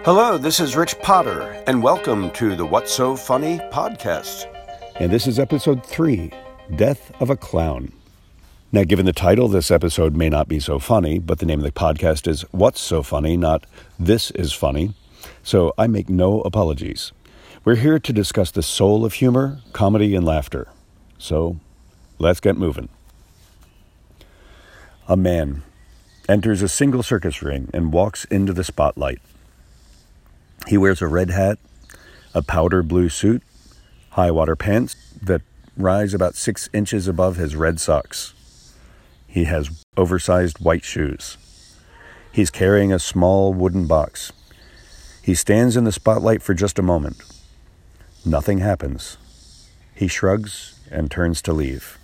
Hello, this is Rich Potter, and welcome to the What's So Funny podcast. And this is episode 3, Death of a Clown. Now, given the title, this episode may not be so funny, but the name of the podcast is What's So Funny, not This Is Funny, so I make no apologies. We're here to discuss the soul of humor, comedy, and laughter. So, let's get moving. A man enters a single circus ring and walks into the spotlight. He wears a red hat, a powder blue suit, high-water pants that rise about 6 inches above his red socks. He has oversized white shoes. He's carrying a small wooden box. He stands in the spotlight for just a moment. Nothing happens. He shrugs and turns to leave.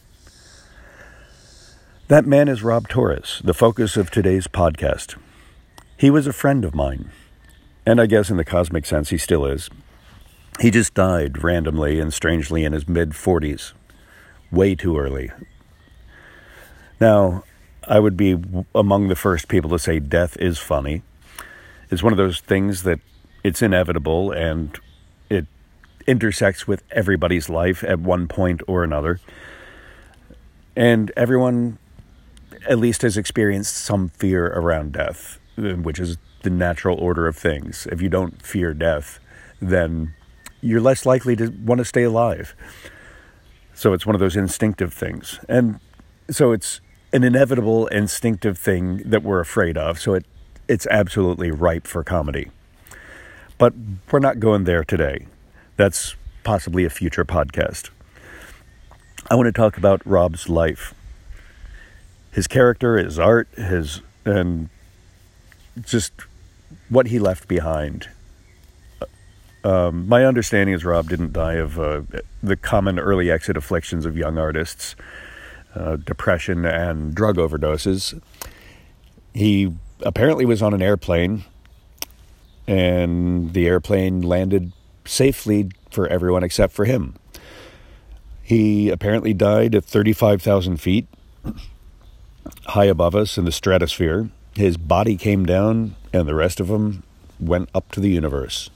That man is Rob Torres, the focus of today's podcast. He was a friend of mine. And I guess in the cosmic sense, he still is. He just died randomly and strangely in his mid-40s. Way too early. Now, I would be among the first people to say death is funny. It's one of those things that it's inevitable and it intersects with everybody's life at one point or another. And everyone at least has experienced some fear around death, which is the natural order of things. If you don't fear death, then you're less likely to want to stay alive. So it's one of those instinctive things. And so it's an inevitable, instinctive thing that we're afraid of. So it's absolutely ripe for comedy. But we're not going there today. That's possibly a future podcast. I want to talk about Rob's life. His character, his art, and just what he left behind. My understanding is Rob didn't die of the common early exit afflictions of young artists, depression and drug overdoses. He apparently was on an airplane, and the airplane landed safely for everyone except for him. He apparently died at 35,000 feet, high above us in the stratosphere. His body came down, and the rest of him went up to the universe.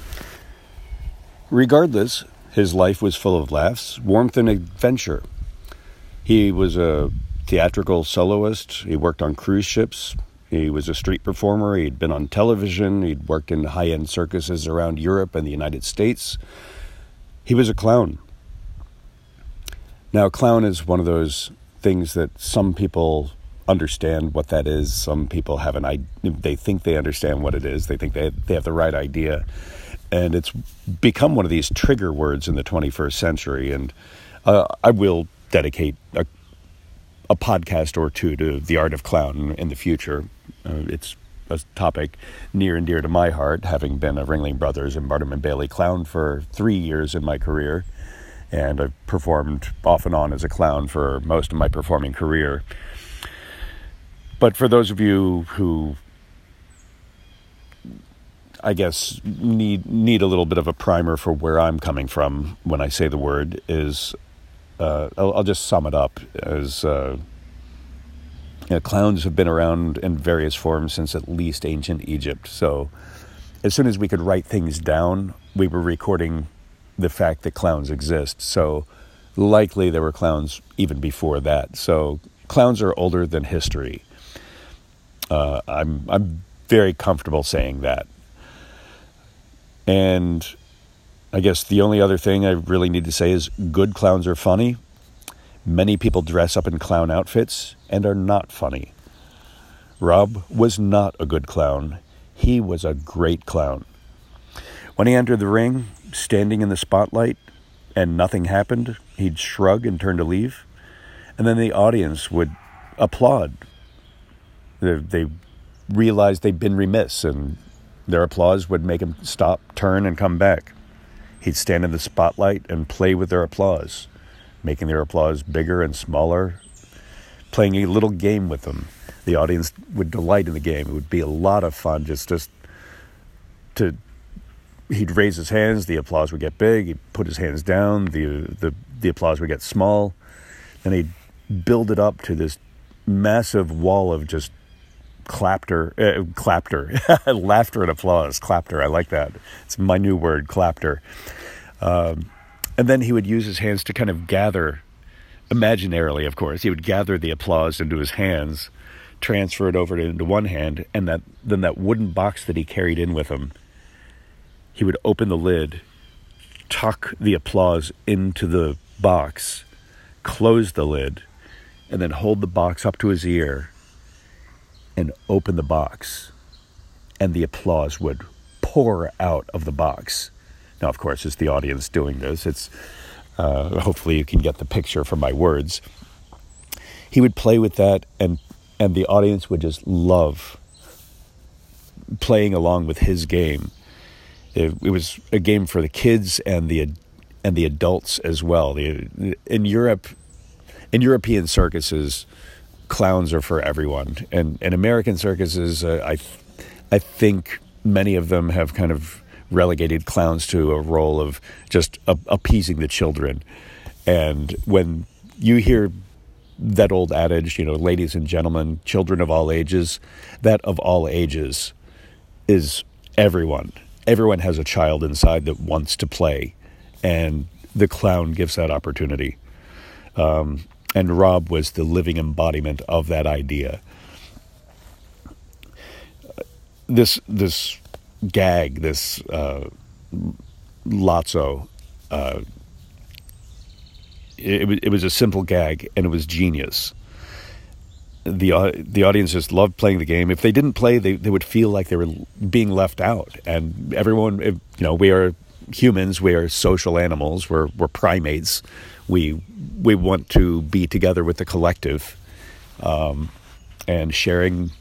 Regardless, his life was full of laughs, warmth, and adventure. He was a theatrical soloist. He worked on cruise ships. He was a street performer. He'd been on television. He'd worked in high-end circuses around Europe and the United States. He was a clown. Now, a clown is one of those things that some people understand what that is. Some people have they think they understand what it is. They think they have the right idea. And it's become one of these trigger words in the 21st century. And I will dedicate a podcast or two to the art of clown in the future. It's a topic near and dear to my heart, having been a Ringling Brothers and Barnum and Bailey clown for 3 years in my career. And I've performed off and on as a clown for most of my performing career. But for those of you who, I guess, need a little bit of a primer for where I'm coming from when I say the word, is I'll just sum it up as clowns have been around in various forms since at least ancient Egypt. So as soon as we could write things down, we were recording the fact that clowns exist. So likely there were clowns even before that. So clowns are older than history. I'm very comfortable saying that. And I guess the only other thing I really need to say is good clowns are funny. Many people dress up in clown outfits and are not funny. Rob was not a good clown. He was a great clown. When he entered the ring, standing in the spotlight, and nothing happened, he'd shrug and turn to leave. And then the audience would applaud. They realized they'd been remiss, and their applause would make him stop, turn, and come back. He'd stand in the spotlight and play with their applause, making their applause bigger and smaller, playing a little game with them. The audience would delight in the game. It would be a lot of fun just to... He'd raise his hands, the applause would get big. He'd put his hands down, the applause would get small. Then he'd build it up to this massive wall of just clapter, laughter and applause, clapter. I like that. It's my new word, clapter. And then he would use his hands to kind of gather, imaginarily, of course, he would gather the applause into his hands, transfer it over into one hand, and then that wooden box that he carried in with him, he would open the lid, tuck the applause into the box, close the lid, and then hold the box up to his ear and open the box, and the applause would pour out of the box. Now, of course, it's the audience doing this. It's hopefully you can get the picture from my words. He would play with that, and the audience would just love playing along with his game. It was a game for the kids and the adults as well. In European circuses, clowns are for everyone, and American circuses, I think many of them have kind of relegated clowns to a role of just appeasing the children. And when you hear that old adage, ladies and gentlemen, children of all ages, that of all ages is everyone. Everyone has a child inside that wants to play, and the clown gives that opportunity. And Rob was the living embodiment of that idea. This gag, this Lotso, it was a simple gag, and it was genius. The audience just loved playing the game. If they didn't play, they would feel like they were being left out. And everyone, we are humans. We are social animals. We're primates. We want to be together with the collective, and sharing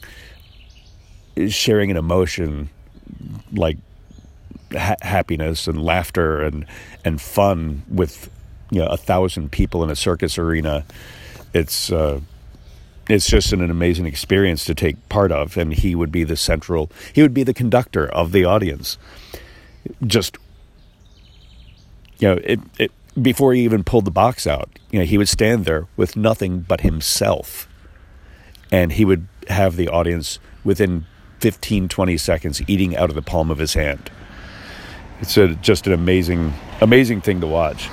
an emotion like happiness and laughter and fun with 1,000 people in a circus arena. It's just an amazing experience to take part of, and he would be the conductor of the audience. Just before he even pulled the box out, he would stand there with nothing but himself, and he would have the audience within 15-20 seconds eating out of the palm of his hand. It's just an amazing thing to watch.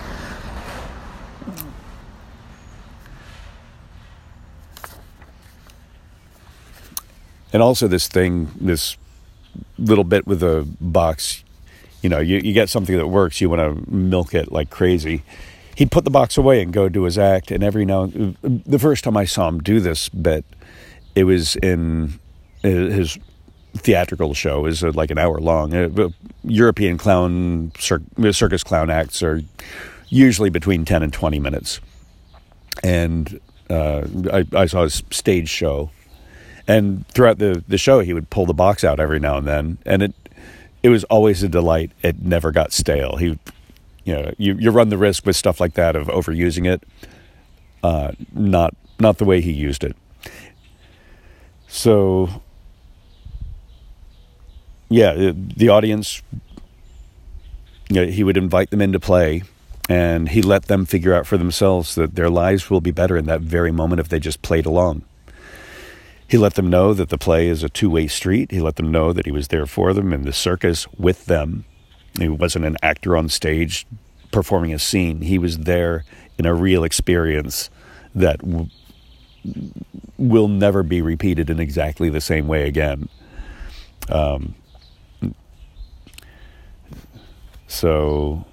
And also this little bit with a box, you get something that works, you want to milk it like crazy. He'd put the box away and go do his act, and the first time I saw him do this bit, it was in his theatrical show, is like an hour long. European circus clown acts are usually between 10 and 20 minutes. And I saw his stage show, and throughout the show, he would pull the box out every now and then, and it was always a delight. It never got stale. You run the risk with stuff like that of overusing it. Not the way he used it. So, yeah, the audience, he would invite them into play, and he let them figure out for themselves that their lives will be better in that very moment if they just played along. He let them know that the play is a two-way street. He let them know that he was there for them in the circus with them. He wasn't an actor on stage performing a scene. He was there in a real experience that will never be repeated in exactly the same way again. So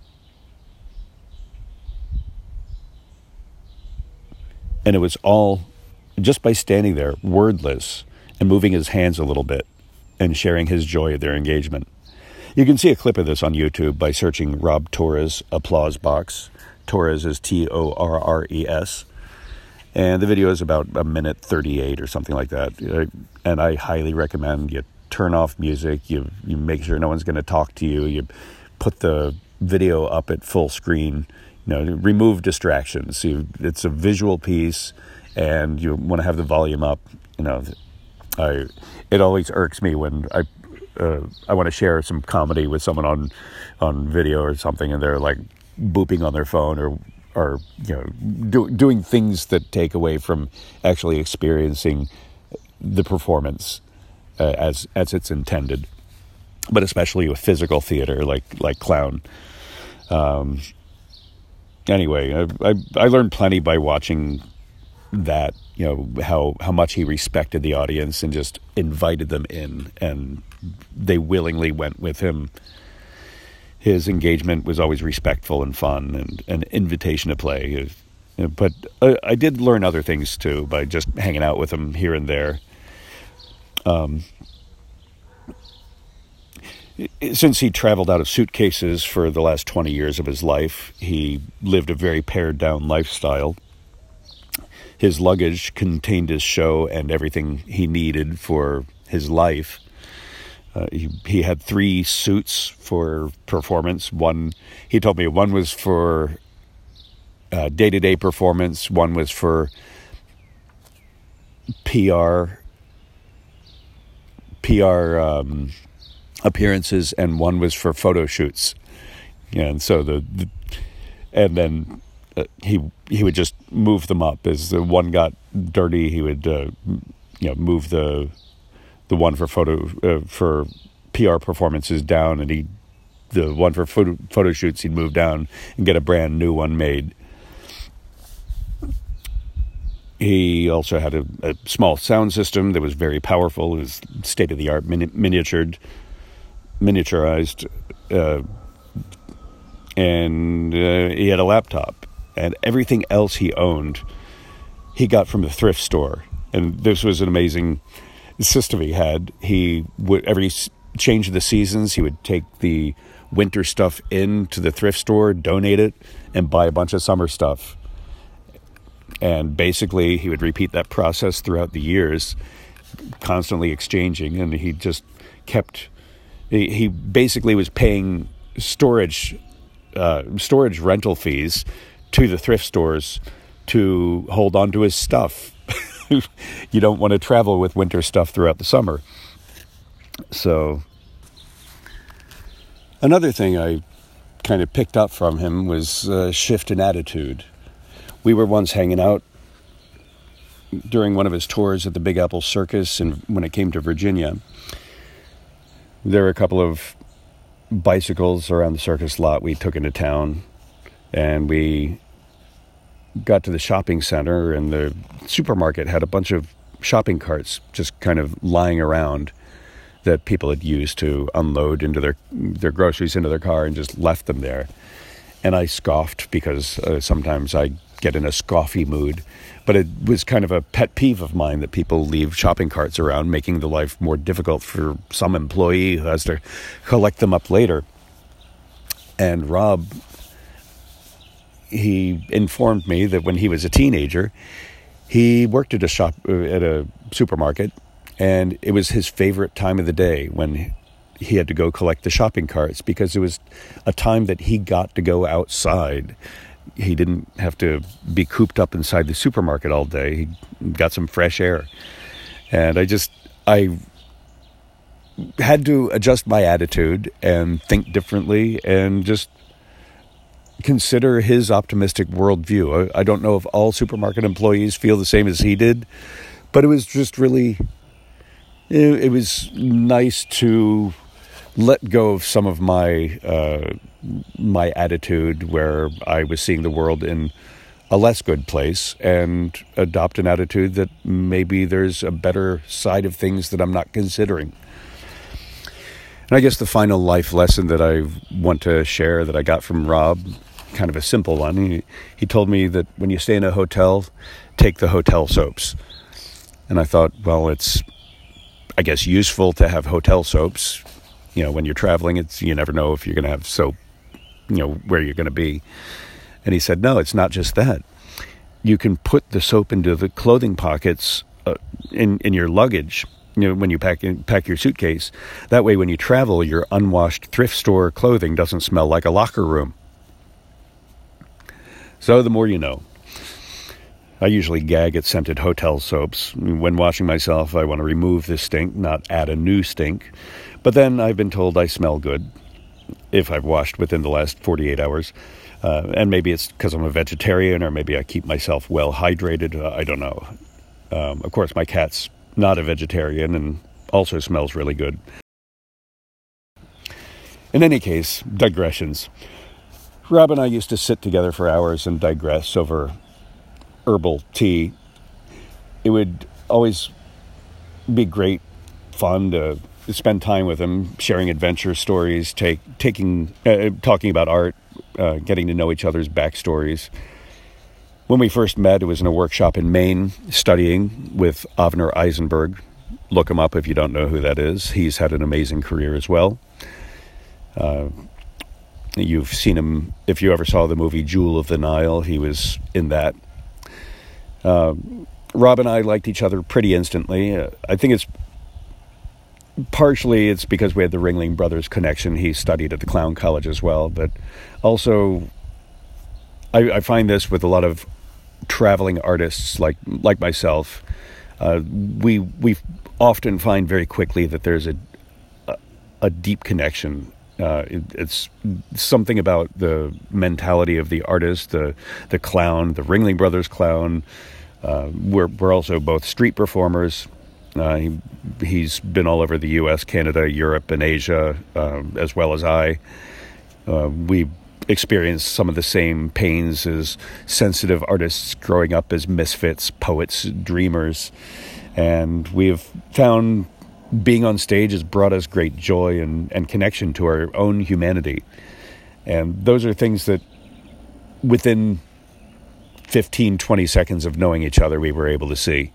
and it was all just by standing there, wordless, and moving his hands a little bit and sharing his joy of their engagement. You can see a clip of this on YouTube by searching Rob Torres Applause Box. Torres is Torres. And the video is about a minute 38 or something like that. And I highly recommend you turn off music. You make sure no one's going to talk to you. You put the video up at full screen. Remove distractions. It's a visual piece, and you want to have the volume up. It always irks me when I want to share some comedy with someone on video or something, and they're like booping on their phone or doing things that take away from actually experiencing the performance as it's intended, but especially with physical theater like clown. Anyway, I learned plenty by watching that, how much he respected the audience and just invited them in, and they willingly went with him. His engagement was always respectful and fun, and an invitation to play. But I did learn other things too by just hanging out with him here and there. Since he traveled out of suitcases for the last 20 years of his life, he lived a very pared down lifestyle. His luggage contained his show and everything he needed for his life. He had 3 suits for performance. He told me one was for day-to-day performance, one was for PR appearances, and one was for photo shoots. And so and then he would just move them up. As the one got dirty, he would move the one for PR performances down, and the one for photo shoots he'd move down and get a brand new one made. He also had a small sound system that was very powerful. It was state-of-the-art, miniaturized, and he had a laptop. And everything else he owned, he got from the thrift store. And this was an amazing system he had. He would, every change of the seasons, he would take the winter stuff into the thrift store, donate it, and buy a bunch of summer stuff. And basically, he would repeat that process throughout the years, constantly exchanging. And he just kept... He basically was paying storage rental fees to the thrift stores to hold on to his stuff. You don't want to travel with winter stuff throughout the summer. So another thing I kind of picked up from him was a shift in attitude. We were once hanging out during one of his tours at the Big Apple Circus, and when it came to Virginia, there were a couple of bicycles around the circus lot we took into town, and we got to the shopping center, and the supermarket had a bunch of shopping carts just kind of lying around that people had used to unload into their groceries into their car and just left them there. And I scoffed because sometimes I get in a scoffy mood, but it was kind of a pet peeve of mine that people leave shopping carts around, making the life more difficult for some employee who has to collect them up later. And Rob, he informed me that when he was a teenager, he worked at a supermarket, and it was his favorite time of the day when he had to go collect the shopping carts, because it was a time that he got to go outside. He didn't have to be cooped up inside the supermarket all day. He got some fresh air. And I had to adjust my attitude and think differently and just consider his optimistic worldview. I don't know if all supermarket employees feel the same as he did, but it was just really, it was nice to let go of some of my attitude where I was seeing the world in a less good place, and adopt an attitude that maybe there's a better side of things that I'm not considering. And I guess the final life lesson that I want to share that I got from Rob, kind of a simple one. He told me that when you stay in a hotel, take the hotel soaps. And I thought, well, it's, I guess, useful to have hotel soaps. When you're traveling, you never know if you're going to have soap, where you're going to be. And he said, no, it's not just that. You can put the soap into the clothing pockets in your luggage, when you pack your suitcase. That way, when you travel, your unwashed thrift store clothing doesn't smell like a locker room. So the more you know. I usually gag at scented hotel soaps. When washing myself, I want to remove the stink, not add a new stink. But then I've been told I smell good if I've washed within the last 48 hours. And maybe it's because I'm a vegetarian, or maybe I keep myself well hydrated. I don't know. Of course, my cats not a vegetarian and also smells really good. In any case, digressions. Rob and I used to sit together for hours and digress over herbal tea. It would always be great fun to spend time with him, sharing adventure stories, talking about art, getting to know each other's backstories. When we first met, it was in a workshop in Maine, studying with Avner Eisenberg. Look him up if you don't know who that is. He's had an amazing career as well. You've seen him, if you ever saw the movie Jewel of the Nile, he was in that. Rob and I liked each other pretty instantly. I think it's because we had the Ringling Brothers connection. He studied at the Clown College as well, but also I find this with a lot of traveling artists like myself. We often find very quickly that there's a deep connection. It's something about the mentality of the artist, the clown, the Ringling Brothers clown. We're also both street performers. He's been all over the U.S., Canada, Europe, and Asia, as well as I. We experienced some of the same pains as sensitive artists growing up as misfits, poets, dreamers. And we've found being on stage has brought us great joy and connection to our own humanity. And those are things that within 15, 20 seconds of knowing each other, we were able to see.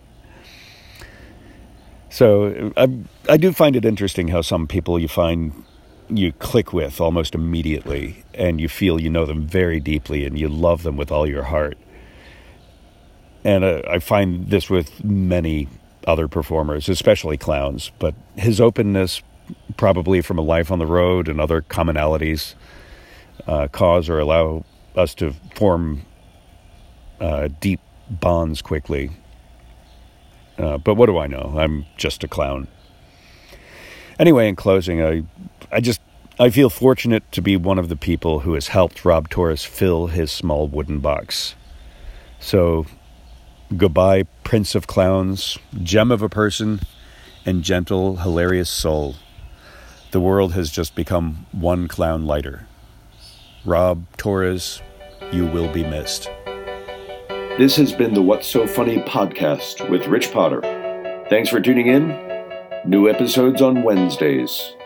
So I do find it interesting how some people you click with almost immediately, and you feel you know them very deeply, and you love them with all your heart. And I find this with many other performers, especially clowns, but his openness, probably from a life on the road and other commonalities, cause or allow us to form deep bonds quickly. But what do I know? I'm just a clown. Anyway, in closing, I feel fortunate to be one of the people who has helped Rob Torres fill his small wooden box. So, goodbye, Prince of Clowns, gem of a person, and gentle, hilarious soul. The world has just become one clown lighter. Rob Torres, you will be missed. This has been the What's So Funny podcast with Rich Potter. Thanks for tuning in. New episodes on Wednesdays.